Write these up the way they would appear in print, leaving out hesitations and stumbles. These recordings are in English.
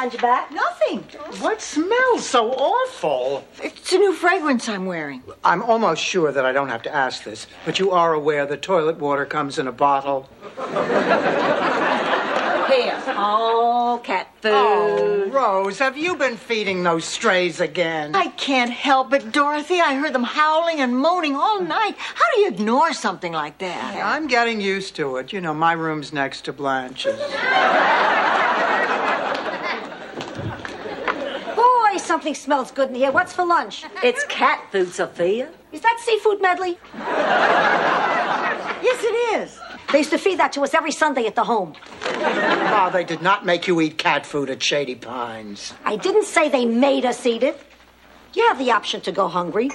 behind your back? Nothing. What smells so awful? It's a new fragrance I'm wearing. I'm almost sure that I don't have to ask this, but you are aware that toilet water comes in a bottle. Here. Oh, cat food. Oh, Rose, have you been feeding those strays again? I can't help it, Dorothy. I heard them howling and moaning all night. How do you ignore something like that? I'm getting used to it. You know, my room's next to Blanche's. Boy, something smells good in here. What's for lunch? It's cat food, Sophia. Is that seafood medley? Yes, it is. They used to feed that to us every Sunday at the home. Oh, they did not make you eat cat food at Shady Pines. I didn't say they made us eat it. You have the option to go hungry.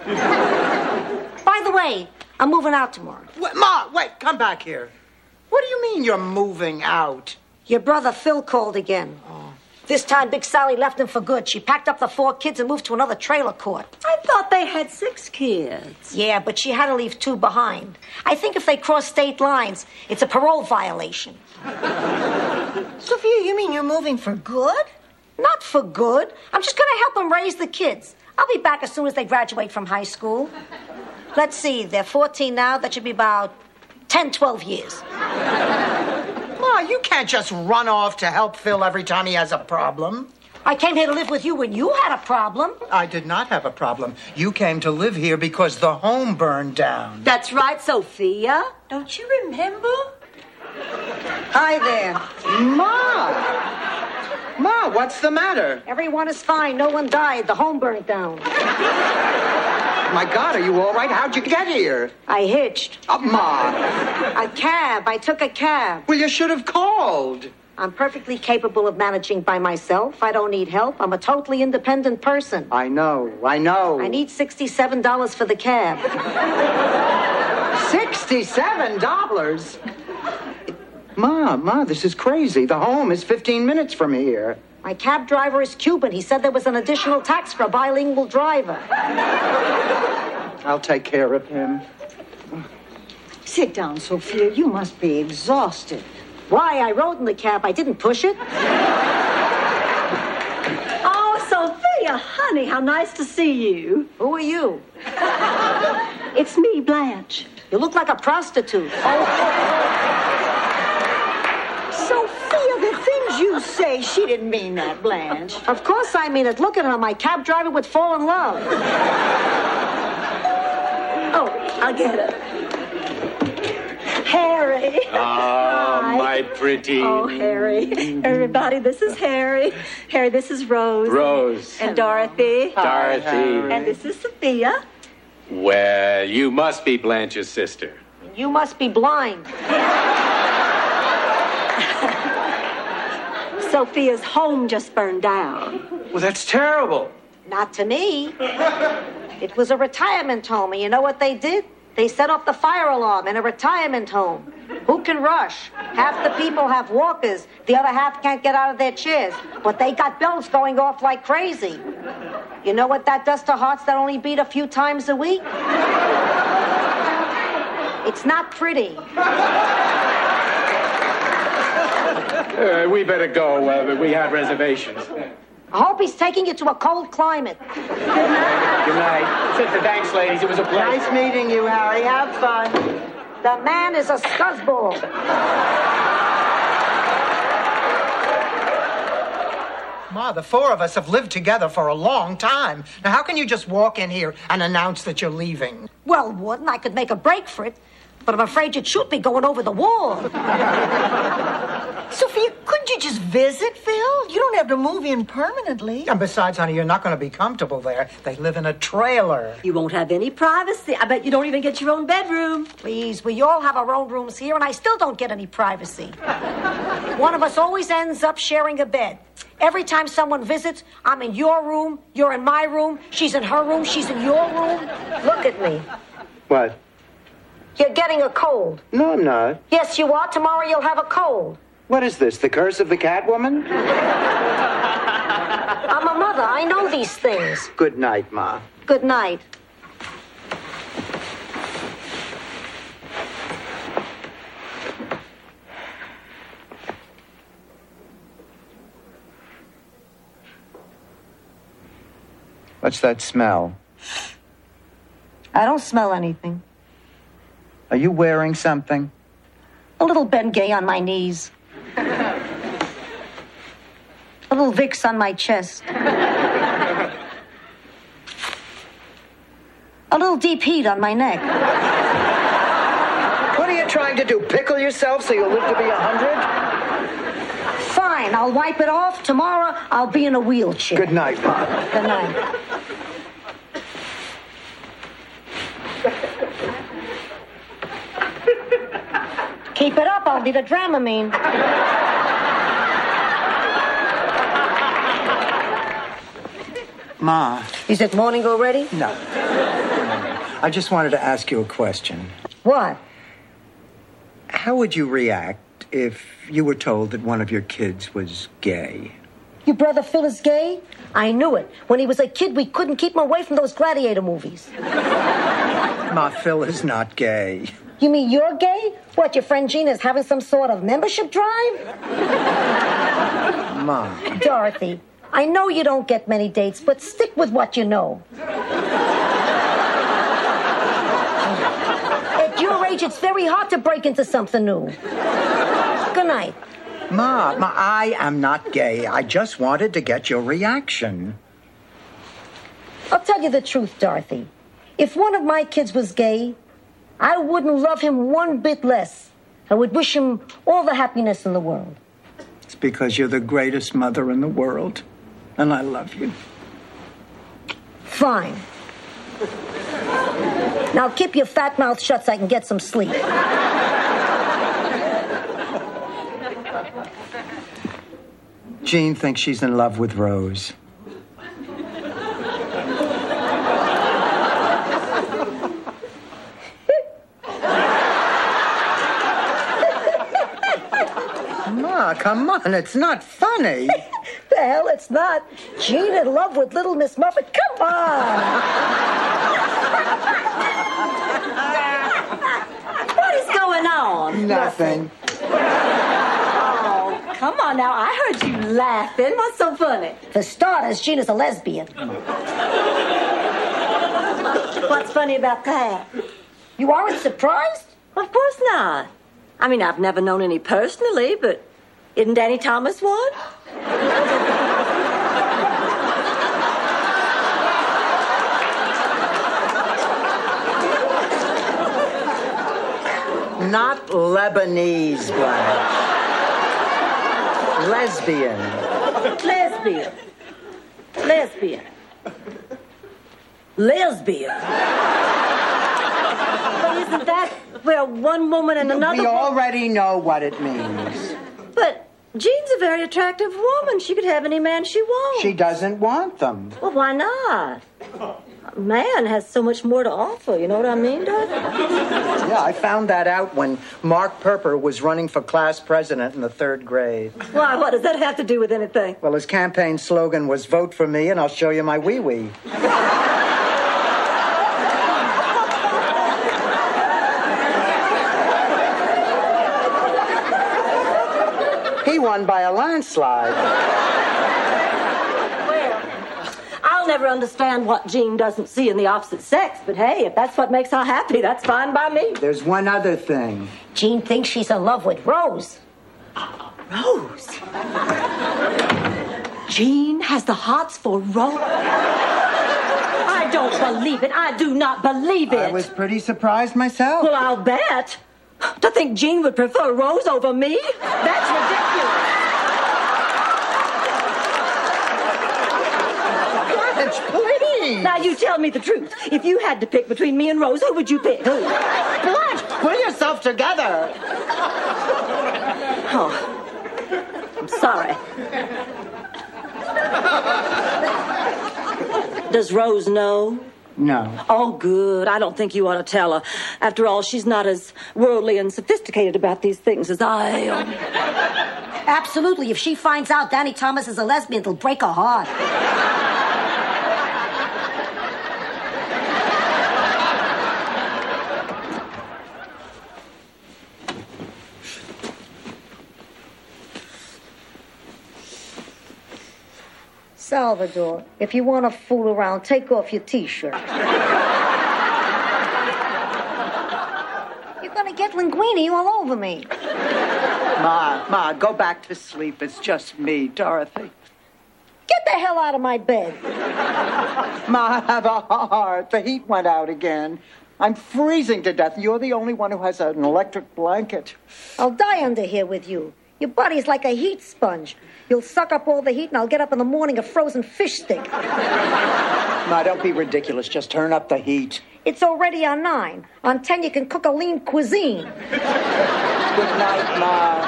By the way, I'm moving out tomorrow. Wait, Ma, wait, come back here. What do you mean you're moving out? Your brother Phil called again. This time, Big Sally left him for good. She packed up the 4 kids and moved to another trailer court. I thought they had 6 kids. Yeah, but she had to leave 2 behind. I think if they cross state lines, it's a parole violation. Sophia, you mean you're moving for good? Not for good. I'm just going to help them raise the kids. I'll be back as soon as they graduate from high school. Let's see, they're 14 now. That should be about 10, 12 years. Ma, you can't just run off to help Phil every time he has a problem. I came here to live with you when you had a problem. I did not have a problem. You came to live here because the home burned down. That's right, Sophia. Don't you remember? Hi there. Ma, what's the matter? Everyone is fine. No one died. The home burned down. My God, are you all right? How'd you get here? I hitched. Ma. A cab. I took a cab. Well, you should have called. I'm perfectly capable of managing by myself. I don't need help. I'm a totally independent person. I know. I need $67 for the cab. $67? Ma, this is crazy. The home is 15 minutes from here. My cab driver is Cuban. He said there was an additional tax for a bilingual driver. I'll take care of him. Sit down, Sophia. You must be exhausted. Why? I rode in the cab. I didn't push it. Oh, Sophia, honey, how nice to see you. Who are you? It's me, Blanche. You look like a prostitute. Sophia, the things you say, she didn't mean that, Blanche. Of course I mean it. Look at her. My cab driver would fall in love. Oh, I'll get her. Harry. Oh, Hi. my pretty. Oh, Harry. Everybody, this is Harry. Harry, this is Rose. Rose. And Dorothy. Dorothy. And this is Sophia. Well, you must be Blanche's sister. You must be blind. Sophia's home just burned down. Well, that's terrible. Not to me. It was a retirement home, and you know what they did? They set off the fire alarm in a retirement home. Who can rush? Half the people have walkers. The other half can't get out of their chairs. But they got bells going off like crazy. You know what that does to hearts that only beat a few times a week? It's not pretty. We better go. We have reservations. I hope he's taking you to a cold climate. Good night. Thanks, ladies. It was a pleasure. Nice meeting you, Harry. Have fun. The man is a scuzzball. Ma, the 4 of us have lived together for a long time. Now, how can you just walk in here and announce that you're leaving? Well, Warden, I could make a break for it, but I'm afraid you'd shoot me going over the wall. Sophia, couldn't you just visit, Phil? You don't have to move in permanently. And besides, honey, you're not going to be comfortable there. They live in a trailer. You won't have any privacy. I bet you don't even get your own bedroom. Please, we all have our own rooms here, and I still don't get any privacy. One of us always ends up sharing a bed. Every time someone visits, I'm in your room, you're in my room, she's in her room, she's in your room. Look at me. What? You're getting a cold. No, I'm not. Yes, you are. Tomorrow you'll have a cold. What is this, the curse of the Catwoman? I'm a mother. I know these things. Good night, Ma. Good night. What's that smell? I don't smell anything. Are you wearing something? A little Ben Gay on my knees. A little Vicks on my chest. A little deep heat on my neck. What are you trying to do? Pickle yourself so you'll live to be 100? Fine, I'll wipe it off. Tomorrow, I'll be in a wheelchair. Good night, Mom. Good night. Keep it up, I'll need a Dramamine. Ma. Is it morning already? No. I just wanted to ask you a question. What? How would you react if you were told that one of your kids was gay? Your brother Phil is gay? I knew it. When he was a kid, we couldn't keep him away from those gladiator movies. Ma, Phil is not gay. You mean you're gay? What, your friend Gina is having some sort of membership drive? Ma. Dorothy, I know you don't get many dates, but stick with what you know. At your age, it's very hard to break into something new. Good night. Ma, I am not gay. I just wanted to get your reaction. I'll tell you the truth, Dorothy. If one of my kids was gay, I wouldn't love him one bit less. I would wish him all the happiness in the world. It's because you're the greatest mother in the world, and I love you. Fine. Now keep your fat mouth shut so I can get some sleep. Jean thinks she's in love with Rose. Ma, come on, it's not funny. The hell, it's not. Jean in love with little Miss Muffet. Come on. What is going on? Nothing. Oh, come on now. I heard you laughing. What's so funny? For starters, Jean is a lesbian. What's funny about that? You aren't surprised? Of course not. I mean, I've never known any personally, but isn't Danny Thomas one? Not Lebanese, Blanche. Lesbian. Lesbian. Lesbian. Lesbian. But isn't that where one woman and another We woman... already know what it means. But Jean's a very attractive woman. She could have any man she wants. She doesn't want them. Well, why not? A man has so much more to offer, you know what I mean, Dorothy? Yeah, I found that out when Mark Perper was running for class president in the 3rd grade. Why, what does that have to do with anything? Well, his campaign slogan was "Vote for me and I'll show you my wee-wee." He won by a landslide. Well, I'll never understand what Jean doesn't see in the opposite sex, but hey, if that's what makes her happy, that's fine by me. There's one other thing. Jean thinks she's in love with Rose. Rose? Jean has the hots for Rose? I don't believe it. I do not believe it. I was pretty surprised myself. Well, I'll bet. To think Jean would prefer Rose over me? That's ridiculous. Blanche, please. Now, you tell me the truth. If you had to pick between me and Rose, who would you pick? Blanche, pull yourself together. Oh, I'm sorry. Does Rose know? No. Oh, good. I don't think you ought to tell her. After all, she's not as worldly and sophisticated about these things as I am. Absolutely. If she finds out Danny Thomas is a lesbian, it'll break her heart. Salvador, if you want to fool around, take off your T-shirt. You're going to get linguine all over me. Ma, go back to sleep. It's just me, Dorothy. Get the hell out of my bed. Ma, I have a heart. The heat went out again. I'm freezing to death. You're the only one who has an electric blanket. I'll die under here with you. Your body's like a heat sponge. You'll suck up all the heat, and I'll get up in the morning a frozen fish stick. Ma, don't be ridiculous. Just turn up the heat. It's already on 9. On 10, you can cook a lean cuisine. Good night, Ma.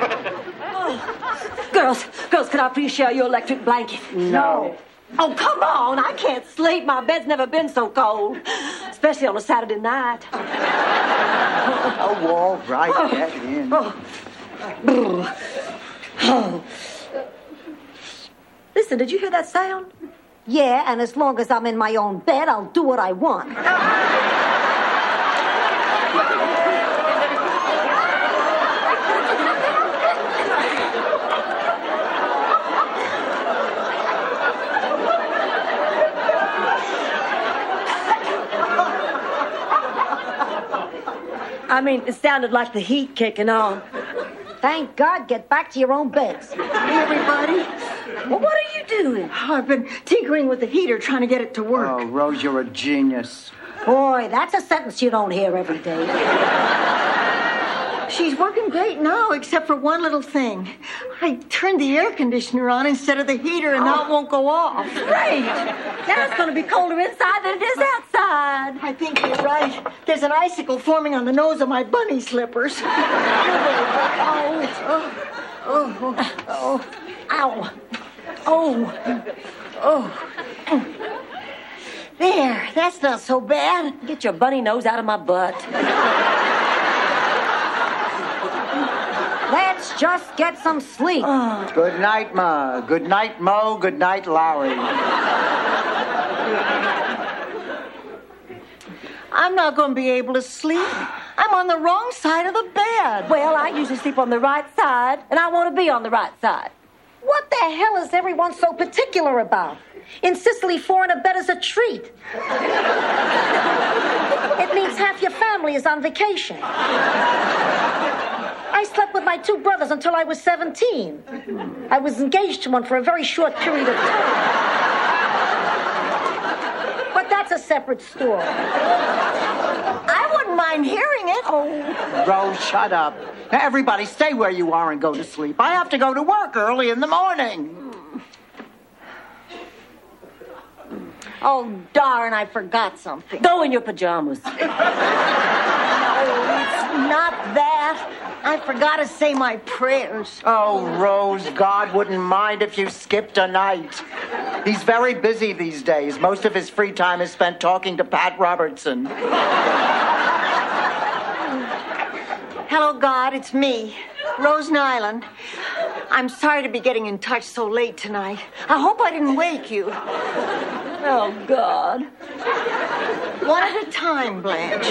Girls, can I please share your electric blanket? No. Oh, come on. I can't sleep. My bed's never been so cold, especially on a Saturday night. Oh, all right. Get in. Listen, did you hear that sound? Yeah, and as long as I'm in my own bed, I'll do what I want. I mean, it sounded like the heat kicking on. Thank God, get back to your own beds. Hey, everybody. Well, what are you doing? Oh, I've been tinkering with the heater, trying to get it to work. Oh, Rose, you're a genius. Boy, that's a sentence you don't hear every day. She's working great now, except for one little thing. I turned the air conditioner on instead of the heater, and now it won't go off. Great. Now it's going to be colder inside than it is outside. I think you're right. There's an icicle forming on the nose of my bunny slippers. There, that's not so bad. Get your bunny nose out of my butt. Let's just get some sleep. Good night, Ma. Good night, Mo. Good night, Larry. I'm not going to be able to sleep. I'm on the wrong side of the bed. Well, I usually sleep on the right side, and I want to be on the right side. What the hell is everyone so particular about? In Sicily, 4 in a bed is a treat. It means half your family is on vacation. I slept with my 2 brothers until I was 17. I was engaged to one for a very short period of time. But that's a separate story. I wouldn't mind hearing it. Rose, shut up. Now, everybody, stay where you are and go to sleep. I have to go to work early in the morning. Oh, darn, I forgot something. Go in your pajamas. Oh, it's not that. I forgot to say my prayers. Oh, Rose, God wouldn't mind if you skipped a night. He's very busy these days. Most of his free time is spent talking to Pat Robertson. Hello, God, it's me, Rose Nyland. I'm sorry to be getting in touch so late tonight. I hope I didn't wake you. Oh, God. One at a time, Blanche.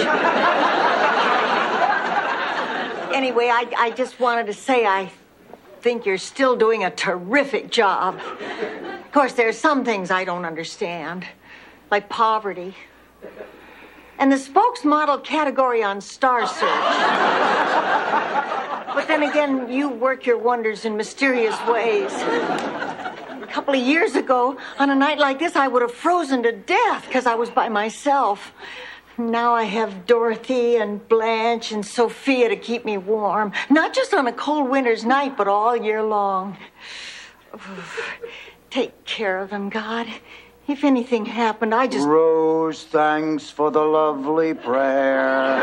Anyway, I just wanted to say I think you're still doing a terrific job. Of course, there are some things I don't understand, like poverty. And the spokesmodel category on Star Search. But then again, you work your wonders in mysterious ways. A couple of years ago, on a night like this, I would have frozen to death because I was by myself. Now I have Dorothy and Blanche and Sophia to keep me warm. Not just on a cold winter's night, but all year long. Take care of them, God. If anything happened, I just... Rose, thanks for the lovely prayer.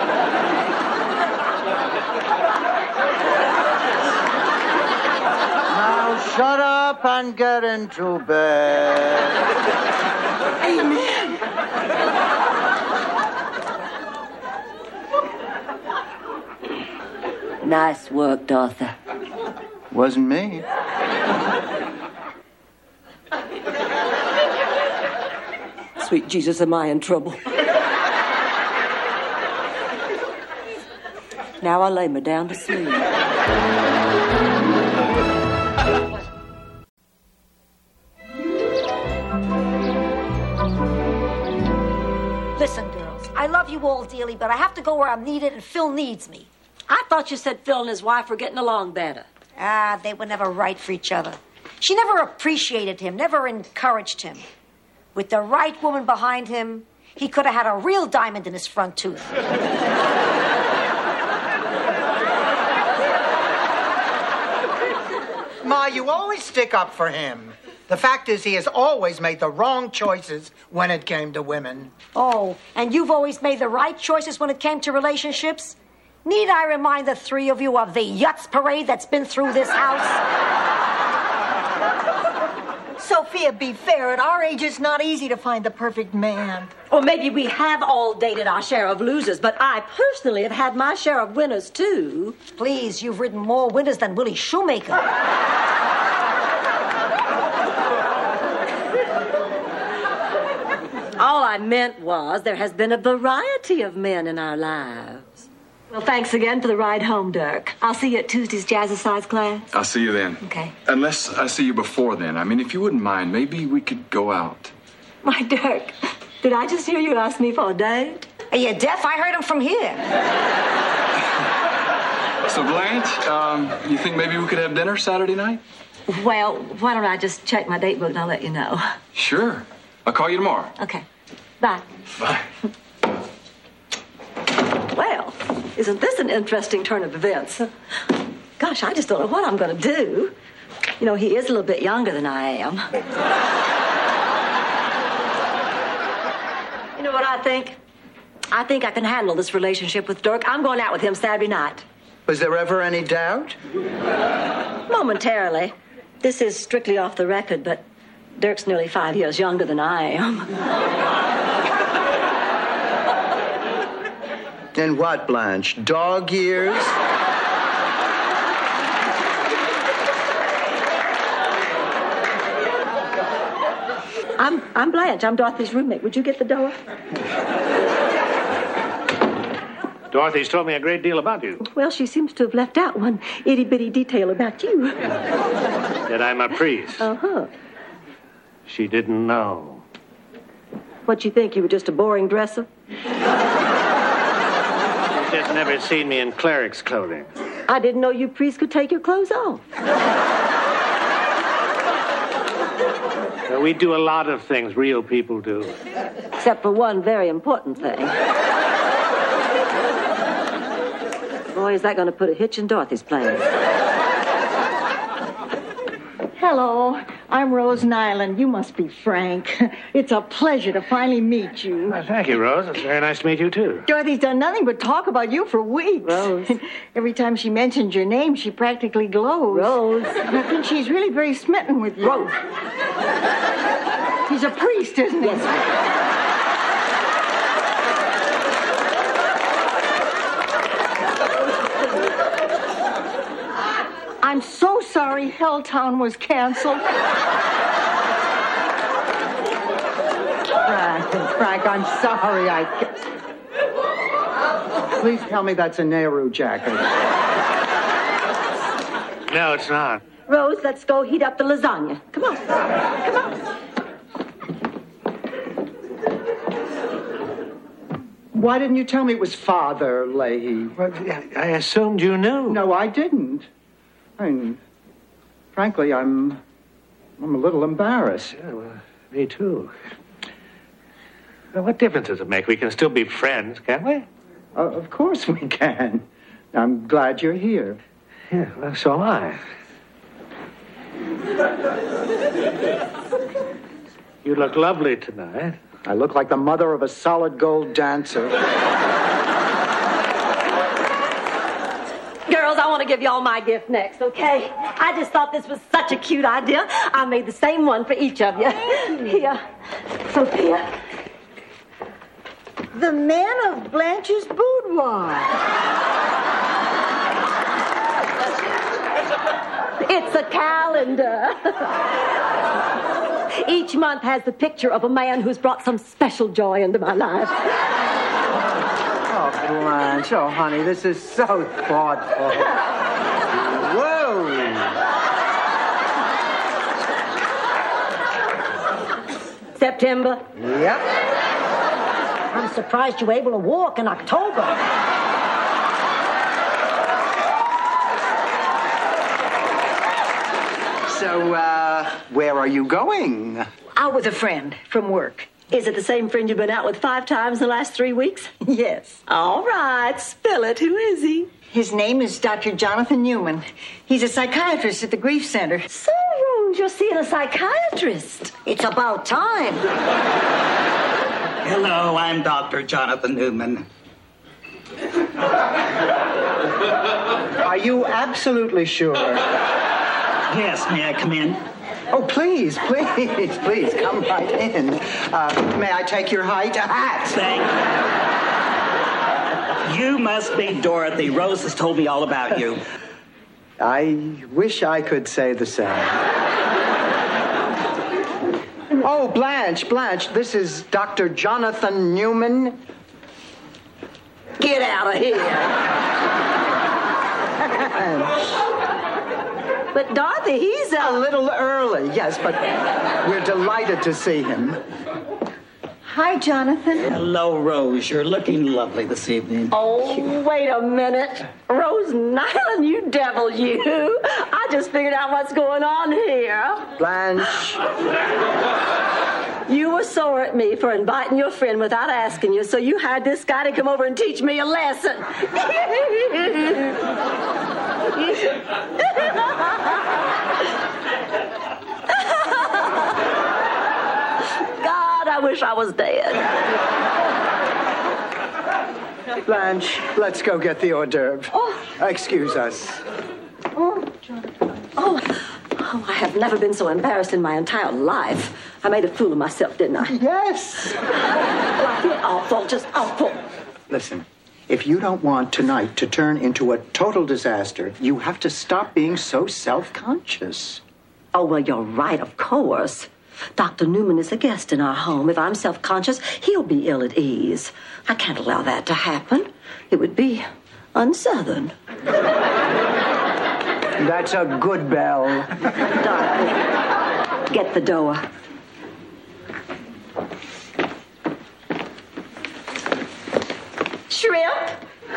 Now shut up and get into bed. Amen. Nice work, Dorothy. Wasn't me. Sweet Jesus, am I in trouble? Now I lay me down to sleep. Listen, girls, I love you all dearly, but I have to go where I'm needed and Phil needs me. I thought you said Phil and his wife were getting along better. They were never right for each other. She never appreciated him, never encouraged him. With the right woman behind him, he could have had a real diamond in his front tooth. Ma, you always stick up for him. The fact is, he has always made the wrong choices when it came to women. Oh, and you've always made the right choices when it came to relationships? Need I remind the three of you of the Yutz parade that's been through this house? Sophia, be fair. At our age, it's not easy to find the perfect man. Or maybe we have all dated our share of losers, but I personally have had my share of winners, too. Please, you've ridden more winners than Willie Shoemaker. All I meant was there has been a variety of men in our lives. Well, thanks again for the ride home, Dirk. I'll see you at Tuesday's jazzercise class. I'll see you then. Okay. Unless I see you before then. I mean, if you wouldn't mind, maybe we could go out. My Dirk, did I just hear you ask me for a date? Are you deaf? I heard him from here. So, Blanche, you think maybe we could have dinner Saturday night? Well, why don't I just check my date book and I'll let you know. Sure. I'll call you tomorrow. Okay. Bye. Bye. Well, isn't this an interesting turn of events? Gosh, I just don't know what I'm going to do. You know, he is a little bit younger than I am. You know what I think? I think I can handle this relationship with Dirk. I'm going out with him Saturday night. Was there ever any doubt? Momentarily. This is strictly off the record, but Dirk's nearly 5 years younger than I am. In what, Blanche? Dog years? I'm Blanche. I'm Dorothy's roommate. Would you get the door? Dorothy's told me a great deal about you. Well, she seems to have left out one itty-bitty detail about you. That I'm a priest. Uh-huh. She didn't know. What'd you think? You were just a boring dresser? She's just never seen me in cleric's clothing. I didn't know you priests could take your clothes off. Well, we do a lot of things real people do. Except for one very important thing. Boy, is that going to put a hitch in Dorothy's plans. Hello, I'm Rose Nyland. You must be Frank. It's a pleasure to finally meet you. Well, thank you, Rose. It's very nice to meet you, too. Dorothy's done nothing but talk about you for weeks. Rose. Every time she mentions your name, she practically glows. Rose. I think she's really very smitten with you. Rose. He's a priest, isn't he? Yes. I'm so sorry Helltown was canceled. Frank, I'm sorry. Please tell me that's a Nehru jacket. No, it's not. Rose, let's go heat up the lasagna. Come on. Come on. Why didn't you tell me it was Father Leahy? Well, I assumed you knew. No, I didn't. I mean, frankly, I'm a little embarrassed. Yeah, well, me too. Well, what difference does it make? We can still be friends, can't we? Of course we can. I'm glad you're here. Yeah, well, so am I. You look lovely tonight. I look like the mother of a solid gold dancer. Girls, I want to give y'all my gift next, okay? I just thought this was such a cute idea. I made the same one for each of you. Here, Sophia. The man of Blanche's boudoir. It's a calendar. Each month has the picture of a man who's brought some special joy into my life. Oh, Blanche. Oh, honey, this is so thoughtful. Whoa. September. Yep. I'm surprised you were able to walk in October. So, where are you going? Out with a friend from work. Is it the same friend you've been out with 5 times in the last 3 weeks? Yes. All right, spill it. Who is he? His name is Dr. Jonathan Newman. He's a psychiatrist at the Grief Center. So, you're seeing a psychiatrist. It's about time. Hello, I'm Dr. Jonathan Newman. Are you absolutely sure? Yes, may I come in? Oh, please, come right in. May I take your height? A hat. Thank you. You must be Dorothy. Rose has told me all about you. I wish I could say the same. Oh, Blanche, this is Dr. Jonathan Newman. Get out of here. But Dorothy, he's A little early, yes, but we're delighted to see him. Hi, Jonathan. Hello, Rose. You're looking lovely this evening. Oh, wait a minute. Rose Nyland, you devil, you. I just figured out what's going on here. Blanche. You were sore at me for inviting your friend without asking you, so you hired this guy to come over and teach me a lesson. God, I wish I was dead. Blanche, let's go get the hors d'oeuvre. Excuse us. Oh, I have never been so embarrassed in my entire life. I made a fool of myself, didn't I? Yes. I feel awful, just awful. Listen, if you don't want tonight to turn into a total disaster, you have to stop being so self-conscious. Oh, well, you're right, of course. Dr. Newman is a guest in our home. If I'm self-conscious, he'll be ill at ease. I can't allow that to happen. It would be un-Southern. That's a good bell. Dorothy, get the door. Shrimp?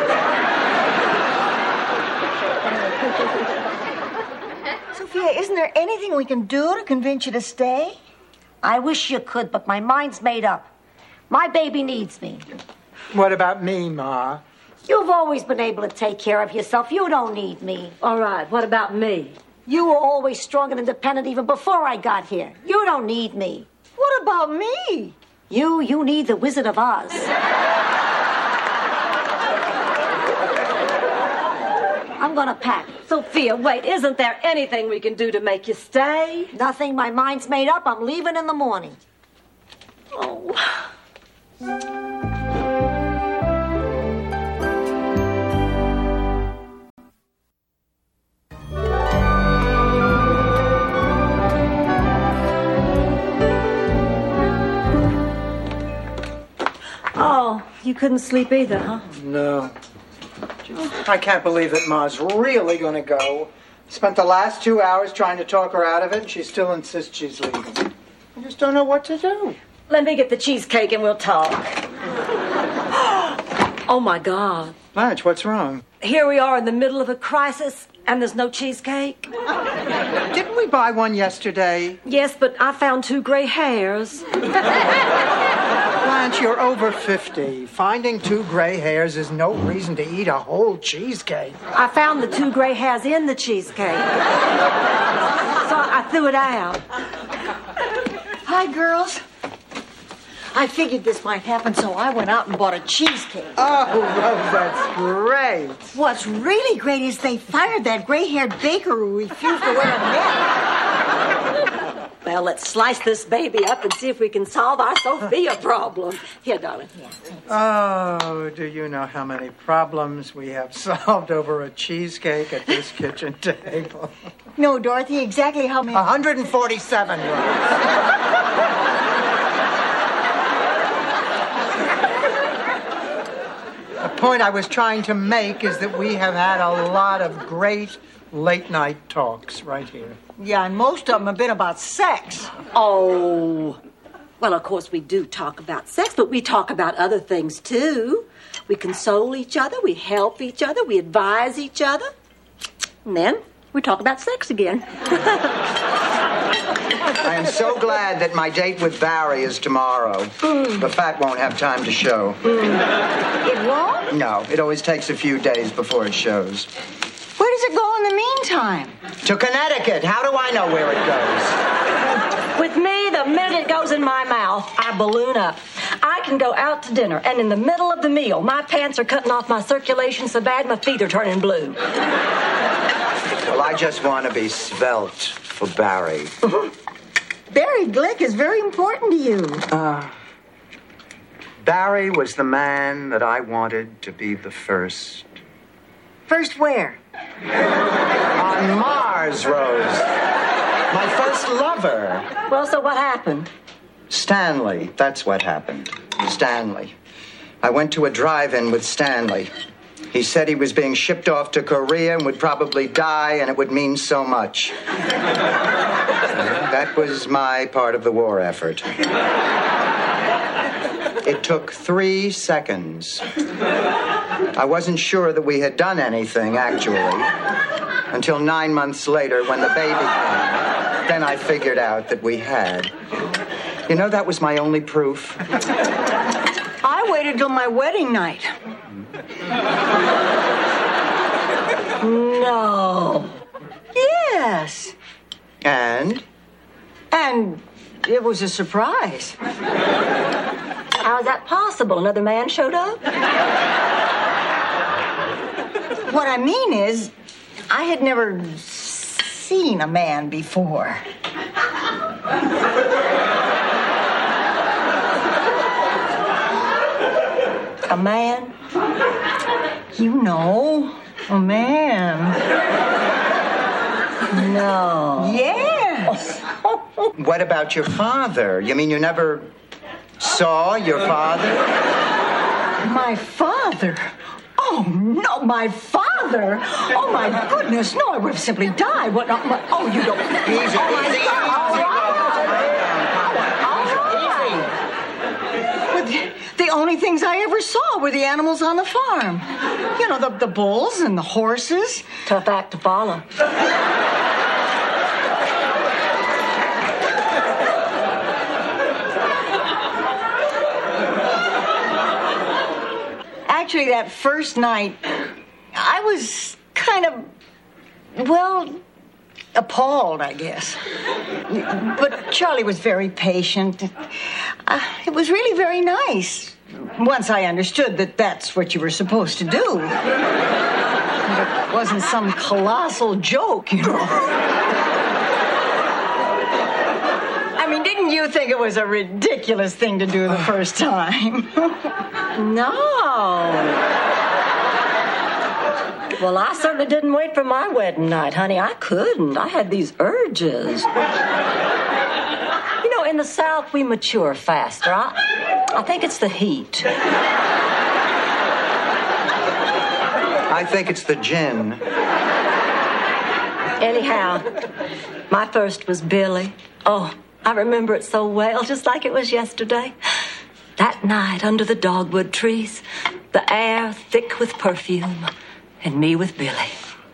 Sophia, isn't there anything we can do to convince you to stay? I wish you could, but my mind's made up. My baby needs me. What about me, Ma? You've always been able to take care of yourself. You don't need me. All right, what about me? You were always strong and independent even before I got here. You don't need me. What about me? You need the Wizard of Oz. I'm gonna pack. Sophia, wait, isn't there anything we can do to make you stay? Nothing. My mind's made up. I'm leaving in the morning. Oh. Oh, you couldn't sleep either, huh? No. I can't believe that Ma's really going to go. Spent the last 2 hours trying to talk her out of it, and she still insists she's leaving. I just don't know what to do. Let me get the cheesecake and we'll talk. Oh, my God. Blanche, what's wrong? Here we are in the middle of a crisis, and there's no cheesecake. Didn't we buy one yesterday? Yes, but I found 2 gray hairs. Blanche, you're over 50. Finding 2 gray hairs is no reason to eat a whole cheesecake. I found the 2 gray hairs in the cheesecake. So I threw it out. Hi, girls. I figured this might happen, so I went out and bought a cheesecake. Oh, Rose, that's great. What's really great is they fired that gray-haired baker who refused to wear a net. Well, let's slice this baby up and see if we can solve our Sophia problem. Here, darling. Oh, do you know how many problems we have solved over a cheesecake at this kitchen table? No, Dorothy, exactly how many? 147, Rose. The point I was trying to make is that we have had a lot of great late-night talks right here. Yeah, and most of them have been about sex. Oh. Well, of course, we do talk about sex, but we talk about other things, too. We console each other, we help each other, we advise each other. And then we talk about sex again. I am so glad that my date with Barry is tomorrow. The fat won't have time to show. It won't? No, it always takes a few days before it shows. Where does it go in the meantime? To Connecticut. How do I know where it goes? With me, the minute it goes in my mouth, I balloon up. I can go out to dinner, and in the middle of the meal, my pants are cutting off my circulation so bad my feet are turning blue. Well, I just want to be svelte for Barry. Barry Glick is very important to you. Barry was the man that I wanted to be the first. First where? On Mars, Rose. My first lover. Well, so what happened? Stanley. That's what happened. Stanley. I went to a drive-in with Stanley. He said he was being shipped off to Korea and would probably die, and it would mean so much. That was my part of the war effort. It took 3 seconds. I wasn't sure that we had done anything, actually, until 9 months later when the baby came. Then I figured out that we had. You know, that was my only proof. I waited till my wedding night. No. Yes. And? And it was a surprise. How is that possible? Another man showed up? What I mean is, I had never seen a man before. A man? You know, a man. No. Yes. What about your father? You mean you never saw your father? My father? Oh, no, my father? Oh, my goodness, no, I would have simply died. What? Oh, you don't... Easy, oh, my easy, God. The only things I ever saw were the animals on the farm. You know, the bulls and the horses. Tough act to follow. Actually, that first night, I was kind of, well, appalled, I guess. But Charlie was very patient. It was really very nice. Once I understood that that's what you were supposed to do. It wasn't some colossal joke, you know. I mean, didn't you think it was a ridiculous thing to do the first time? No. Well, I certainly didn't wait for my wedding night, honey. I couldn't. I had these urges. You know, in the South, we mature faster. I think it's the heat. I think it's the gin. Anyhow, my first was Billy. Oh, I remember it so well, just like it was yesterday. That night under the dogwood trees, the air thick with perfume, and me with Billy.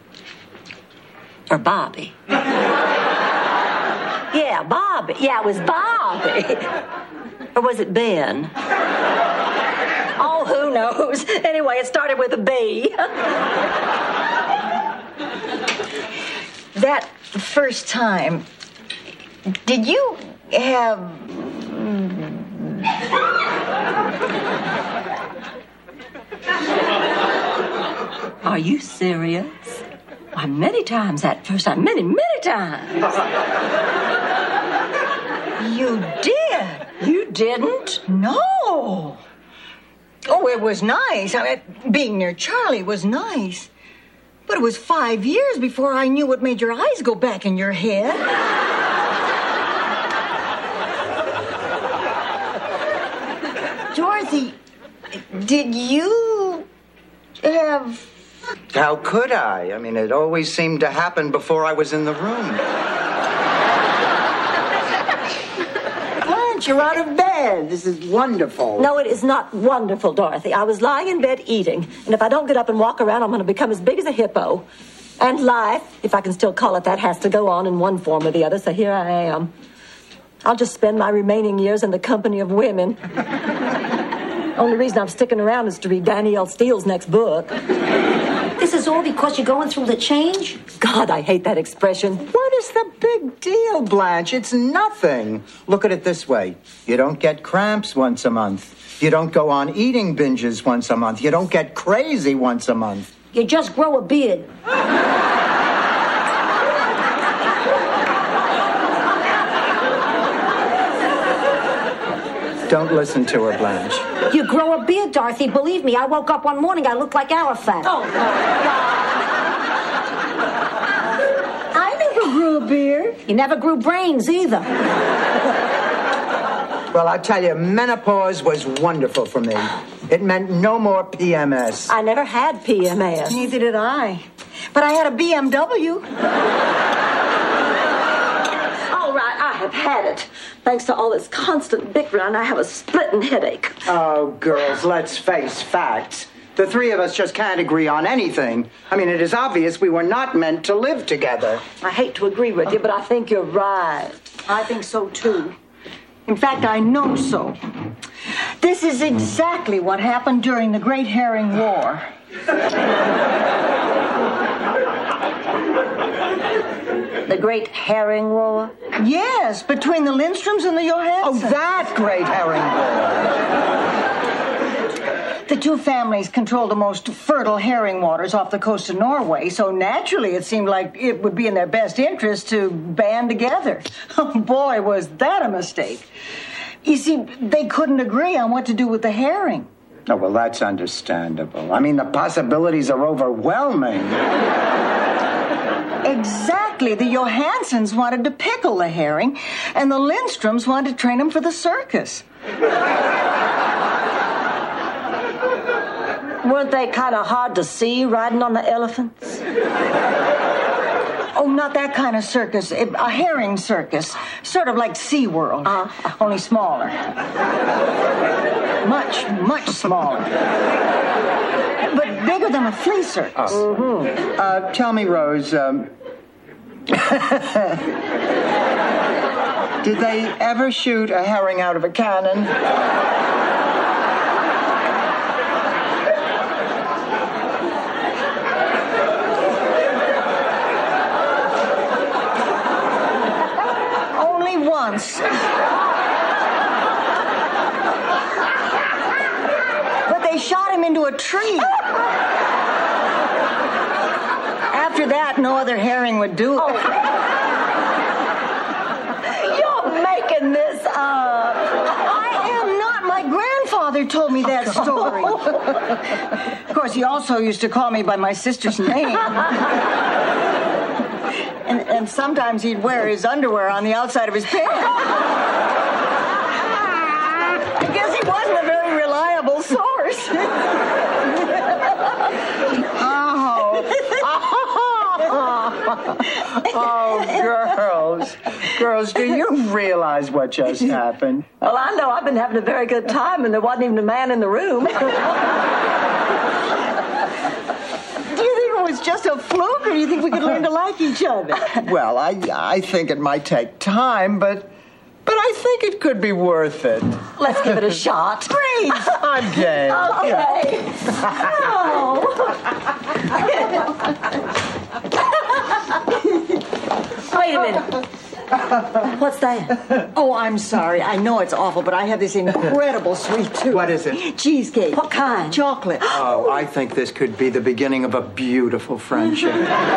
Or Bobby. Yeah, Bobby. Yeah, it was Bobby. Or was it Ben? Oh, who knows? Anyway, it started with a B. That first time, did you have... Are you serious? Why, many times that first time. Many, many times. You did? You didn't? No. Oh, it was nice. I mean, being near Charlie was nice. But it was 5 years before I knew what made your eyes go back in your head. Dorothy, did you have... How could I? I mean, it always seemed to happen before I was in the room. Blanche, you're out of bed. This is wonderful. No, it is not wonderful, Dorothy. I was lying in bed eating, and if I don't get up and walk around, I'm going to become as big as a hippo. And life, if I can still call it that, has to go on in one form or the other, so here I am. I'll just spend my remaining years in the company of women. Only reason I'm sticking around is to read Danielle Steele's next book. This is all because you're going through the change? God, I hate that expression. What is the big deal, Blanche? It's nothing. Look at it this way. You don't get cramps once a month. You don't go on eating binges once a month. You don't get crazy once a month. You just grow a beard. Don't listen to her, Blanche. You grow a beard, Dorothy. Believe me, I woke up one morning, I looked like Arafat. Oh, my God. I never grew a beard. You never grew brains either. Well, I tell you, menopause was wonderful for me. It meant no more PMS. I never had PMS. Neither did I. But I had a BMW. All right, I have had it. Thanks to all this constant bickering, I have a splitting headache. Oh, girls, let's face facts. The three of us just can't agree on anything. I mean, it is obvious we were not meant to live together. I hate to agree with you, but I think you're right. I think so, too. In fact, I know so. This is exactly what happened during the Great Herring War. The Great Herring War? Yes, between the Lindstroms and the Johanssons. Oh, that Great Herring War. The two families controlled the most fertile herring waters off the coast of Norway, so naturally it seemed like it would be in their best interest to band together. Oh, boy, was that a mistake. You see, they couldn't agree on what to do with the herring. Oh, well, that's understandable. I mean, the possibilities are overwhelming. Exactly. The Johanssons wanted to pickle the herring, and the Lindstroms wanted to train him for the circus. Weren't they kind of hard to see riding on the elephants? Oh, not that kind of circus. A herring circus. Sort of like SeaWorld. Only smaller. Much, much smaller. But bigger than a flea circus. Mm-hmm. Tell me, Rose, did they ever shoot a herring out of a cannon? Only once. But they shot him into a tree. After that, no other herring would do it. You're making this up. I am not. My grandfather told me that story. Of course, he also used to call me by my sister's name. And sometimes he'd wear his underwear on the outside of his pants. I guess he wasn't a very reliable source. Oh, girls, do you realize what just happened? Well, I know I've been having a very good time, and there wasn't even a man in the room. Do you think it was just a fluke, or do you think we could learn to like each other? Well, I think it might take time, but I think it could be worth it. Let's give it a shot. Please. I'm game. Okay. Oh. Wait a minute. What's that? Oh, I'm sorry. I know it's awful, but I have this incredible sweet tooth. What is it? Cheesecake. What kind? Chocolate. Oh, I think this could be the beginning of a beautiful friendship.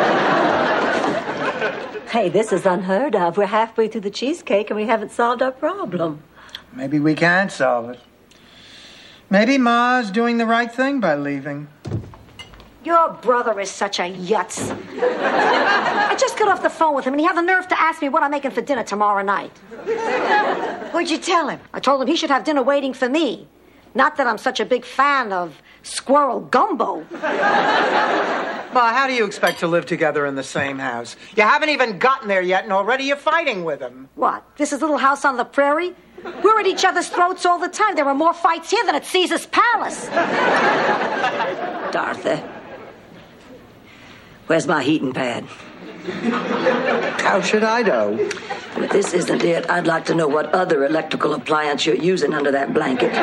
Hey, this is unheard of. We're halfway through the cheesecake and we haven't solved our problem. Maybe we can solve it. Maybe Ma's doing the right thing by leaving. Your brother is such a yutz. I just got off the phone with him, and he had the nerve to ask me what I'm making for dinner tomorrow night. What'd you tell him? I told him he should have dinner waiting for me. Not that I'm such a big fan of squirrel gumbo. Ma, how do you expect to live together in the same house? You haven't even gotten there yet, and already you're fighting with him. What, this is Little House on the Prairie? We're at each other's throats all the time. There are more fights here than at Caesar's Palace. Dorothy, where's my heating pad? How should I know? If this isn't it, I'd like to know what other electrical appliance you're using under that blanket.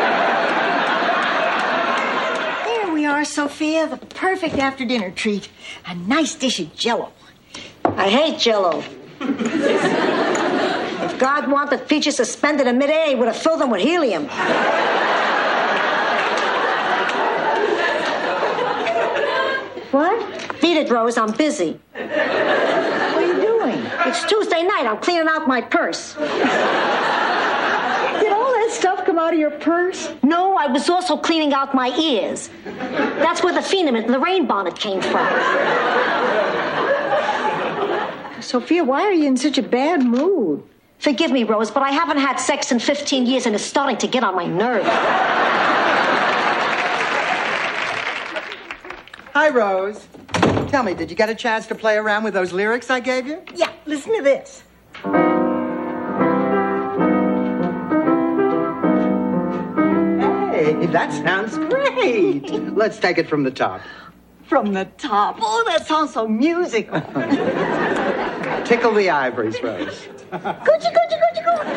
Here we are, Sophia, the perfect after-dinner treat. A nice dish of Jell-O. I hate Jell-O. If God wanted peaches suspended in midair, he would have filled them with helium. What? Beat it, Rose. I'm busy. What are you doing? It's Tuesday night. I'm cleaning out my purse. Did all that stuff come out of your purse? No, I was also cleaning out my ears. That's where the phenom in the rain bonnet came from. Sophia, why are you in such a bad mood? Forgive me, Rose, but I haven't had sex in 15 years and it's starting to get on my nerves. Hi, Rose. Tell me, did you get a chance to play around with those lyrics I gave you? Yeah, listen to this. Hey, that sounds great. Let's take it from the top. From the top. Oh, that sounds so musical. Tickle the ivories, Rose. Coochie, coochie, coochie, coochie.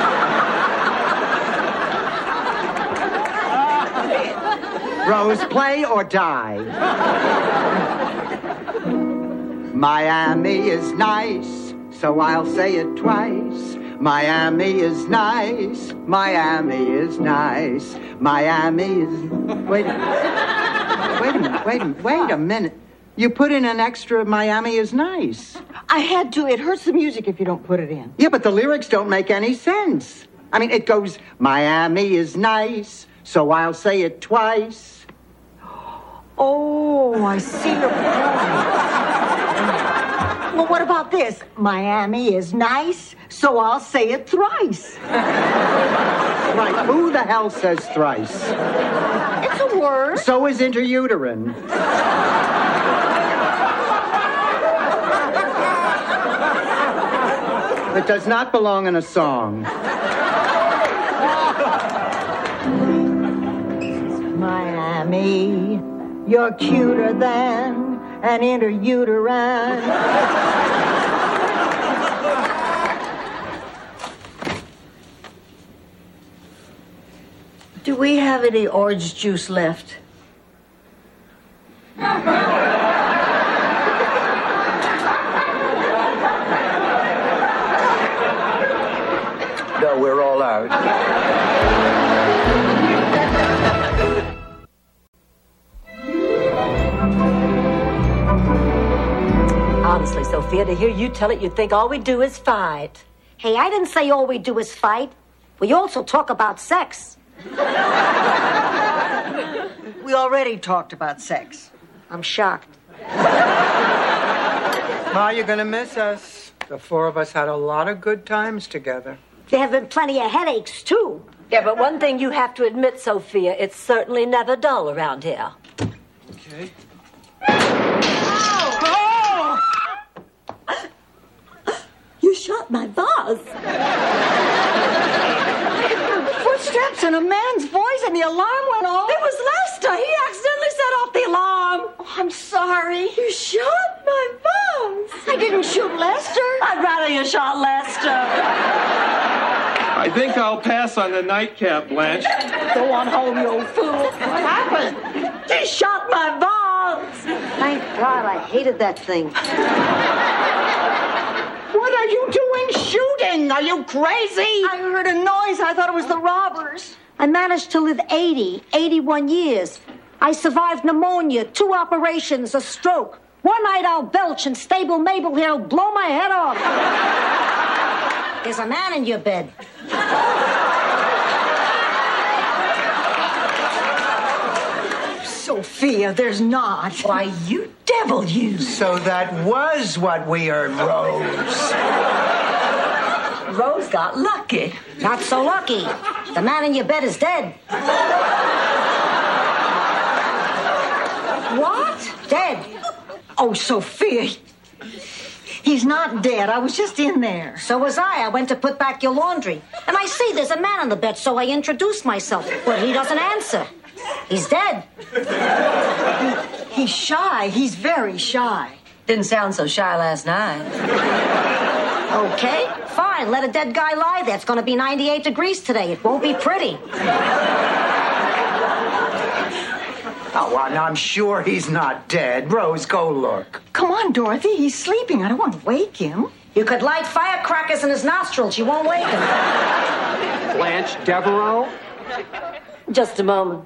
Rose, play or die. Miami is nice, so I'll say it twice. Miami is nice. Miami is nice. Miami is... Wait a minute. You put in an extra Miami is nice. I had to. It hurts the music if you don't put it in. Yeah, but the lyrics don't make any sense. I mean, it goes, Miami is nice, so I'll say it twice. Oh, I see your point. Well, what about this? Miami is nice, so I'll say it thrice. Right, who the hell says thrice? It's a word. So is interuterine. It does not belong in a song. Miami, you're cuter than an interuterine. Do we have any orange juice left? No, we're all out. Honestly, Sophia, to hear you tell it, you'd think all we do is fight. Hey, I didn't say all we do is fight. We also talk about sex. We already talked about sex. I'm shocked. Ma, you're going to miss us. The four of us had a lot of good times together. There have been plenty of headaches, too. Yeah, but one thing you have to admit, Sophia, it's certainly never dull around here. Okay. You shot my vase. Footsteps and a man's voice, and the alarm went off. It was Lester. He accidentally set off the alarm. Oh, I'm sorry. You shot my vase. I didn't shoot Lester. I'd rather you shot Lester. I think I'll pass on the nightcap, Blanche. Go on home, you old fool. What happened? He shot my vase. Thank God, I hated that thing. What are you doing shooting? Are you crazy? I heard a noise. I thought it was the robbers. I managed to live 81 years. I survived pneumonia, 2 operations, a stroke. One night I'll belch and stable Mabel here will blow my head off. There's a man in your bed. Sophia, there's not. Why, you devil, you. So that was what we heard, Rose. Rose got lucky. Not so lucky. The man in your bed is dead. What? Dead. Oh, Sophia. He's not dead. I was just in there. So was I. I went to put back your laundry. And I see there's a man on the bed, so I introduced myself. But he doesn't answer. He's dead. He's shy. He's very shy. Didn't sound so shy last night. Okay, fine. Let a dead guy lie there. It's going to be 98 degrees today. It won't be pretty. Oh, well, now I'm sure he's not dead. Rose, go look. Come on, Dorothy. He's sleeping. I don't want to wake him. You could light firecrackers in his nostrils. You won't wake him. Blanche Devereaux? Just a moment.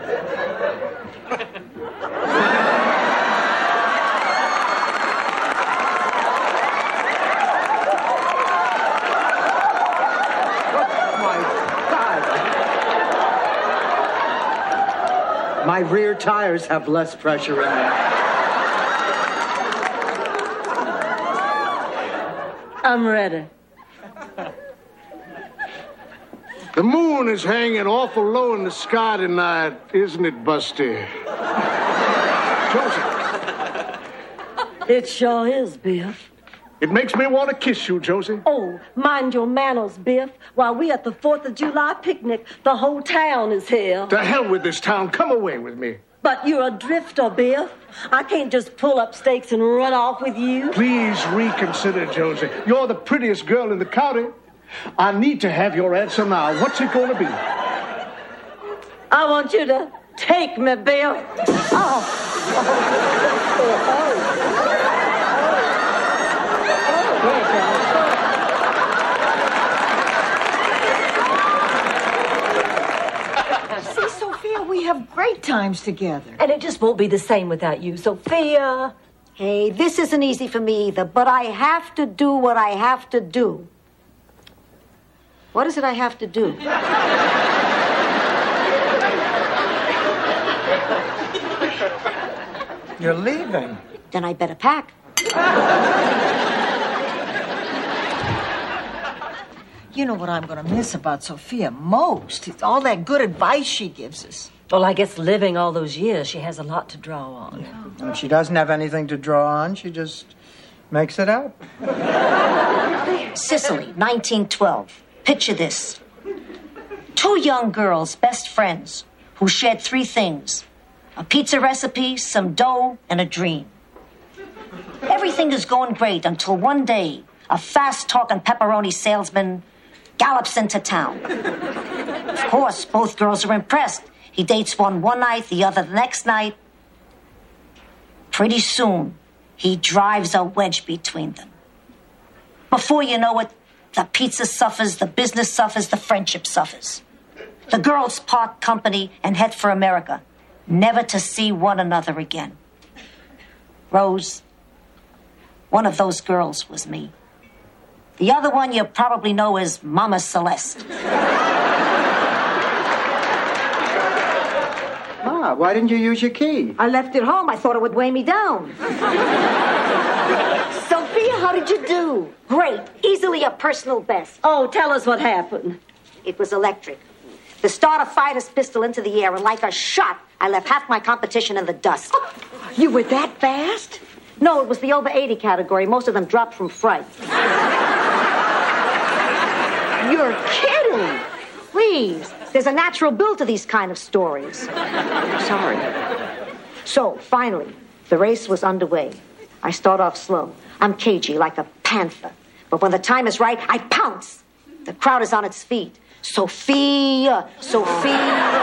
My rear tires have less pressure in them. I'm ready. The moon is hanging awful low in the sky tonight, isn't it, Busty? Joseph. It sure is, Biff. It makes me want to kiss you, Josie. Oh, mind your manners, Biff. While we at the 4th of July picnic, the whole town is here. To hell with this town. Come away with me. But you're a drifter, Biff. I can't just pull up stakes and run off with you. Please reconsider, Josie. You're the prettiest girl in the county. I need to have your answer now. What's it going to be? I want you to take me, Biff. Oh. See, Sophia, we have great times together. And it just won't be the same without you, Sophia. Hey, this isn't easy for me either, but I have to do what I have to do. What is it I have to do? You're leaving. Then I better pack. You know what I'm going to miss about Sophia most? It's all that good advice she gives us. Well, I guess living all those years, she has a lot to draw on. And if she doesn't have anything to draw on, she just makes it up. Sicily, 1912. Picture this. 2 young girls, best friends, who shared 3 things. A pizza recipe, some dough, and a dream. Everything is going great until one day, a fast-talking pepperoni salesman gallops into town. Of course, both girls are impressed. He dates one night, the other the next night. Pretty soon, he drives a wedge between them. Before you know it, the pizza suffers, the business suffers, the friendship suffers. The girls part company and head for America, never to see one another again. Rose, one of those girls was me. The other one you probably know as Mama Celeste. Ma, why didn't you use your key? I left it home. I thought it would weigh me down. Sophia, how did you do? Great. Easily a personal best. Oh, tell us what happened. It was electric. The starter fired his pistol into the air, and like a shot, I left half my competition in the dust. You were that fast? No, it was the over 80 category. Most of them dropped from fright. You're kidding. Please. There's a natural build to these kind of stories. Sorry. So, finally, the race was underway. I start off slow. I'm cagey, like a panther. But when the time is right, I pounce. The crowd is on its feet. Sophia, Sophia.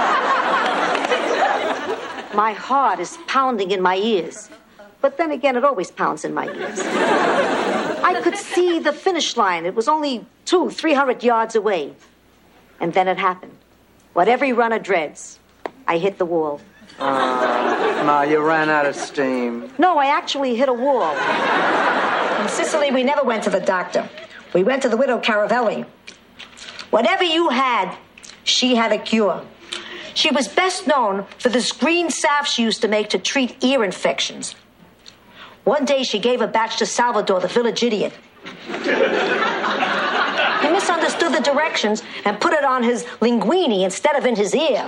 My heart is pounding in my ears. But then again, it always pounds in my ears. I could see the finish line. It was only 200-300 yards away. And then it happened. What every runner dreads. I hit the wall. Ma, you ran out of steam. No, I actually hit a wall. In Sicily, we never went to the doctor. We went to the widow Caravelli. Whatever you had, she had a cure. She was best known for this green salve she used to make to treat ear infections. One day she gave a batch to Salvador, the village idiot. He misunderstood the directions and put it on his linguine instead of in his ear.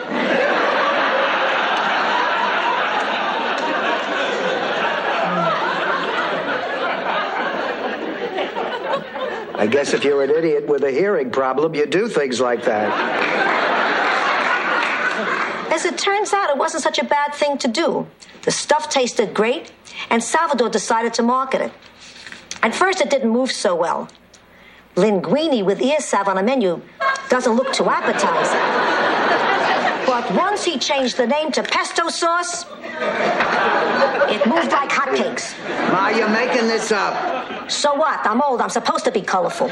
I guess if you're an idiot with a hearing problem, you do things like that. As it turns out, it wasn't such a bad thing to do. The stuff tasted great, and Salvador decided to market it. At first, it didn't move so well. Linguine with ear salve on a menu doesn't look too appetizing. But once he changed the name to pesto sauce, it moved like hotcakes. Ma, you're making this up. So what? I'm old. I'm supposed to be colorful.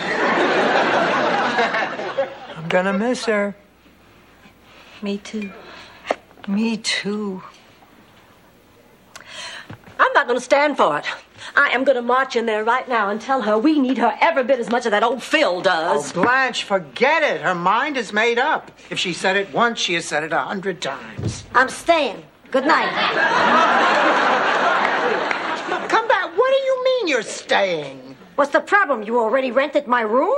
I'm gonna miss her. Me too. Me too. I'm not going to stand for it. I am going to march in there right now and tell her we need her every bit as much as that old Phil does. Oh, Blanche, forget it. Her mind is made up. If she said it once, she has said it 100 times. I'm staying. Good night. Come back. What do you mean you're staying? What's the problem? You already rented my room?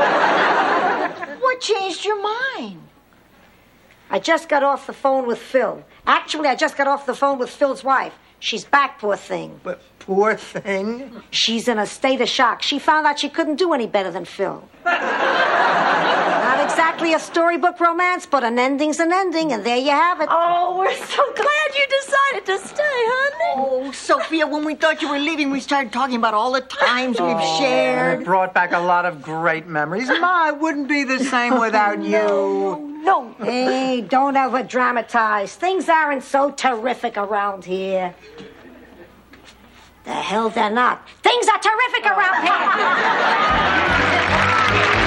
What changed your mind? I just got off the phone with Phil. Actually, I just got off the phone with Phil's wife. She's back, poor thing. But poor thing? She's in a state of shock. She found out she couldn't do any better than Phil. Not exactly a storybook romance, but an ending's an ending, and there you have it. Oh, we're so glad you decided to stay, honey. Oh, Sophia, when we thought you were leaving, we started talking about all the times we've shared. It brought back a lot of great memories. Ma, it wouldn't be the same without you. No. Hey, don't ever dramatize. Things aren't so terrific around here. The hell they're not. Things are terrific around here.